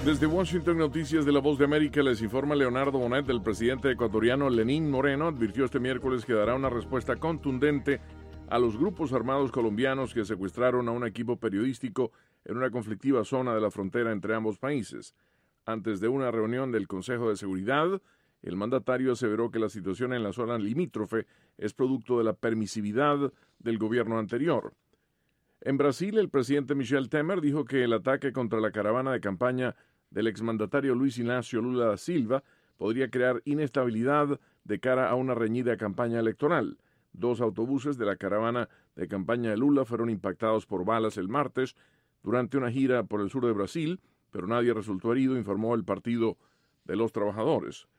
Desde Washington, Noticias de la Voz de América, les informa Leonardo Bonet. El presidente ecuatoriano Lenín Moreno advirtió este miércoles que dará una respuesta contundente a los grupos armados colombianos que secuestraron a un equipo periodístico en una conflictiva zona de la frontera entre ambos países. Antes de una reunión del Consejo de Seguridad, el mandatario aseveró que la situación en la zona limítrofe es producto de la permisividad del gobierno anterior. En Brasil, el presidente Michel Temer dijo que el ataque contra la caravana de campaña del exmandatario Luis Inácio Lula da Silva podría crear inestabilidad de cara a una reñida campaña electoral. 2 autobuses de la caravana de campaña de Lula fueron impactados por balas el martes durante una gira por el sur de Brasil, pero nadie resultó herido, informó el Partido de los Trabajadores.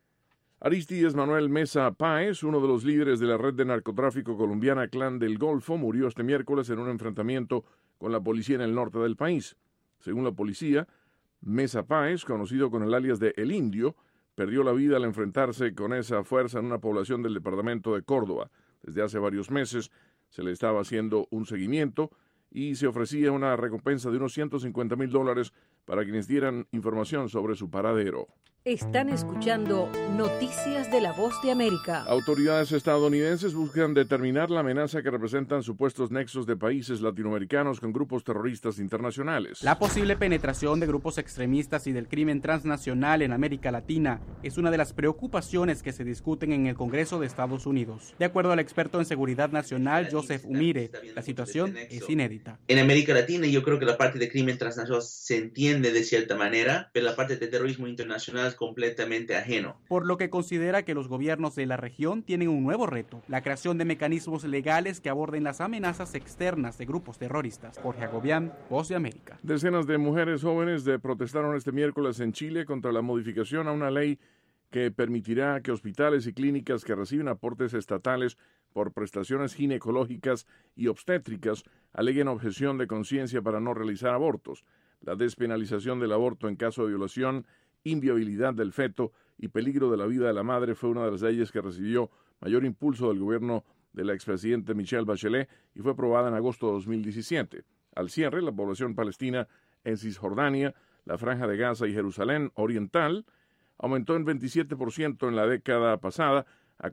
Arístides Manuel Mesa Páez, uno de los líderes de la red de narcotráfico colombiana Clan del Golfo, murió este miércoles en un enfrentamiento con la policía en el norte del país. Según la policía, Mesa Páez, conocido con el alias de El Indio, perdió la vida al enfrentarse con esa fuerza en una población del departamento de Córdoba. Desde hace varios meses se le estaba haciendo un seguimiento y se ofrecía una recompensa de unos $150,000 para quienes dieran información sobre su paradero. Están escuchando Noticias de la Voz de América. Autoridades estadounidenses buscan determinar la amenaza que representan supuestos nexos de países latinoamericanos con grupos terroristas internacionales. La posible penetración de grupos extremistas y del crimen transnacional en América Latina es una de las preocupaciones que se discuten en el Congreso de Estados Unidos. De acuerdo al experto en seguridad nacional, Joseph Umire, la situación es inédita. En América Latina yo creo que la parte de crimen transnacional se entiende de cierta manera, pero la parte de terrorismo internacional es completamente ajeno. Por lo que considera que los gobiernos de la región tienen un nuevo reto, la creación de mecanismos legales que aborden las amenazas externas de grupos terroristas. Jorge Agobián, Voz de América. Decenas de mujeres jóvenes protestaron este miércoles en Chile contra la modificación a una ley que permitirá que hospitales y clínicas que reciben aportes estatales por prestaciones ginecológicas y obstétricas aleguen objeción de conciencia para no realizar abortos. La despenalización del aborto en caso de violación, inviabilidad del feto y peligro de la vida de la madre fue una de las leyes que recibió mayor impulso del gobierno del expresidente Michelle Bachelet y fue aprobada en agosto de 2017. Al cierre, la población palestina en Cisjordania, la Franja de Gaza y Jerusalén Oriental aumentó en 27% en la década pasada a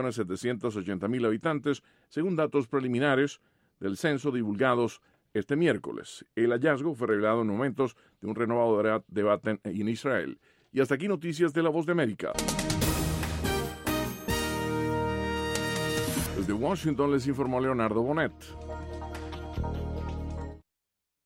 4.780.000 habitantes, según datos preliminares del censo divulgados este miércoles. El hallazgo fue revelado en momentos de un renovado debate en Israel. Y hasta aquí Noticias de la Voz de América. Desde Washington les informó Leonardo Bonet.